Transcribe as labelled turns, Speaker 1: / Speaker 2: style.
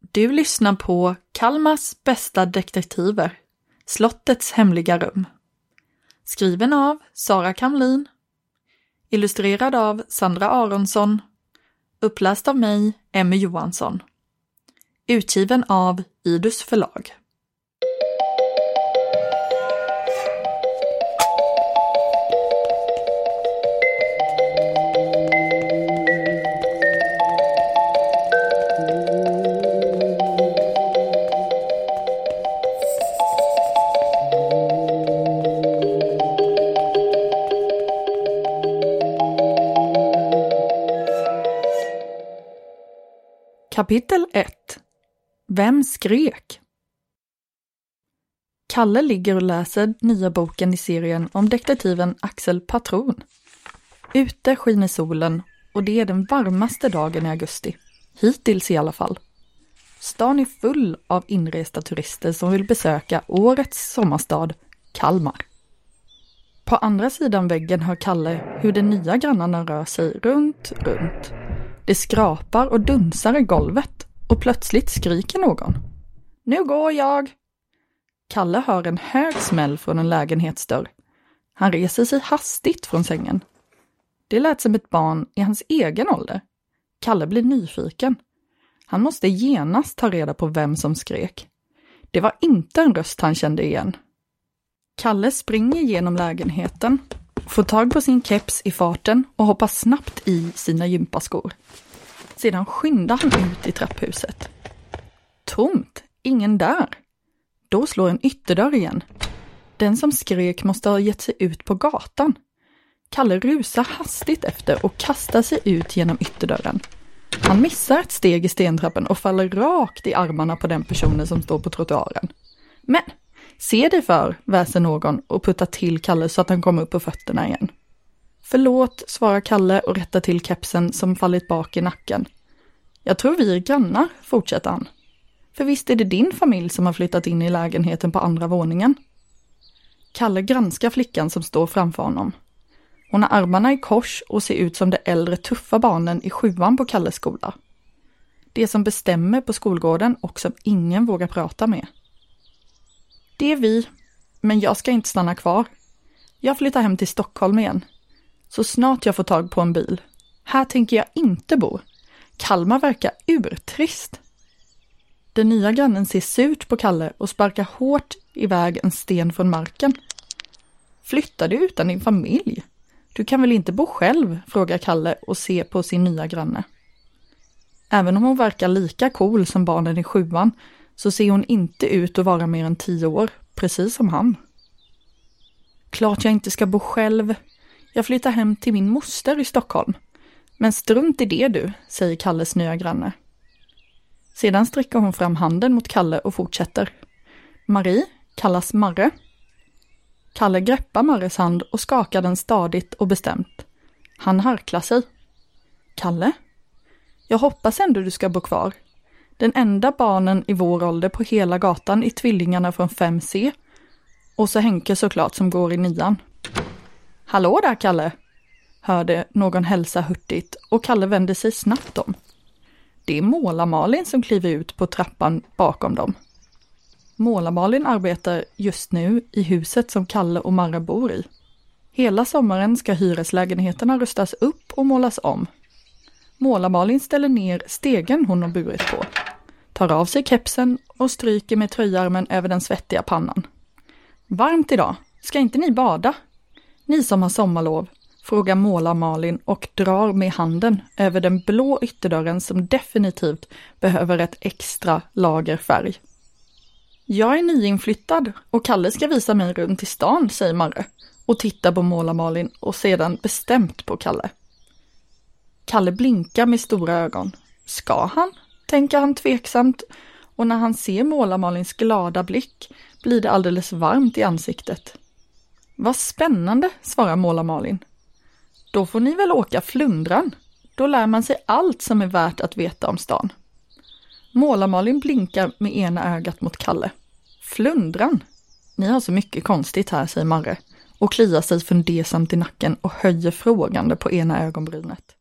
Speaker 1: Du lyssnar på Kalmars bästa detektiver, Slottets hemliga rum. Skriven av Sara Kamlin. Illustrerad av Sandra Aronsson. Uppläst av mig, Emmy Johansson. Utgiven av Idus förlag. Kapitel 1. Vem skrek? Kalle ligger och läser nya boken i serien om detektiven Axel Patron. Ute skiner solen och det är den varmaste dagen i augusti. Hittills i alla fall. Stan är full av inresta turister som vill besöka årets sommarstad, Kalmar. På andra sidan väggen hör Kalle hur de nya grannarna rör sig runt. Det skrapar och dunsar i golvet och plötsligt skriker någon. Nu går jag! Kalle hör en hög smäll från en lägenhetsdörr. Han reser sig hastigt från sängen. Det lät som ett barn i hans egen ålder. Kalle blir nyfiken. Han måste genast ta reda på vem som skrek. Det var inte en röst han kände igen. Kalle springer genom lägenheten, får tag på sin keps i farten och hoppar snabbt i sina gympaskor. Sedan skyndar han ut i trapphuset. Tomt, ingen där. Då slår en ytterdörr igen. Den som skrek måste ha gett sig ut på gatan. Kalle rusar hastigt efter och kastar sig ut genom ytterdörren. Han missar ett steg i stentrappen och faller rakt i armarna på den personen som står på trottoaren. Men, se dig för, väser någon och puttar till Kalle så att han kommer upp på fötterna igen. Förlåt, svarar Kalle och rättar till kepsen som fallit bak i nacken. Jag tror vi är grannar, fortsätter han. För visst är det din familj som har flyttat in i lägenheten på andra våningen? Kalle granskar flickan som står framför honom. Hon har armarna i kors och ser ut som de äldre tuffa barnen i 7:an på Kalles skola. Det som bestämmer på skolgården och som ingen vågar prata med. Det är vi, men jag ska inte stanna kvar. Jag flyttar hem till Stockholm igen. Så snart jag får tag på en bil. Här tänker jag inte bo. Kalmar verkar urtrist. Den nya grannen ser surt på Kalle och sparkar hårt iväg en sten från marken. Flyttar du utan din familj? Du kan väl inte bo själv, frågar Kalle och ser på sin nya granne. Även om hon verkar lika cool som barnen i 7:an så ser hon inte ut att vara mer än 10 år, precis som han. Klart jag inte ska bo själv. Jag flyttar hem till min moster i Stockholm. Men strunt i det du, säger Kalles nya granne. Sedan sträcker hon fram handen mot Kalle och fortsätter. Marie kallas Marre. Kalle greppar Marres hand och skakar den stadigt och bestämt. Han harklar sig. Kalle? Jag hoppas ändå du ska bo kvar. Den enda barnen i vår ålder på hela gatan är tvillingarna från 5C. Och så Henke såklart som går i 9:an. Hallå där Kalle, hörde någon hälsa hurtigt och Kalle vände sig snabbt om. Det är Målar-Malin som kliver ut på trappan bakom dem. Målar-Malin arbetar just nu i huset som Kalle och Marre bor i. Hela sommaren ska hyreslägenheterna rustas upp och målas om. Målar-Malin ställer ner stegen hon har burit på, tar av sig kepsen och stryker med tröjarmen över den svettiga pannan. Varmt idag, ska inte ni bada? Ni som har sommarlov, frågar Målar-Malin och drar med handen över den blå ytterdörren som definitivt behöver ett extra lager färg. Jag är nyinflyttad och Kalle ska visa mig runt i stan, säger Marre och tittar på Målar-Malin och sedan bestämt på Kalle. Kalle blinkar med stora ögon. Ska han? Tänker han tveksamt och när han ser Målar-Malins glada blick blir det alldeles varmt i ansiktet. Vad spännande, svarar Målar-Malin. Då får ni väl åka Flundran. Då lär man sig allt som är värt att veta om stan. Målar-Malin blinkar med ena ögat mot Kalle. Flundran? Ni har så mycket konstigt här, säger Marre och kliar sig fundersamt i nacken och höjer frågande på ena ögonbrynet.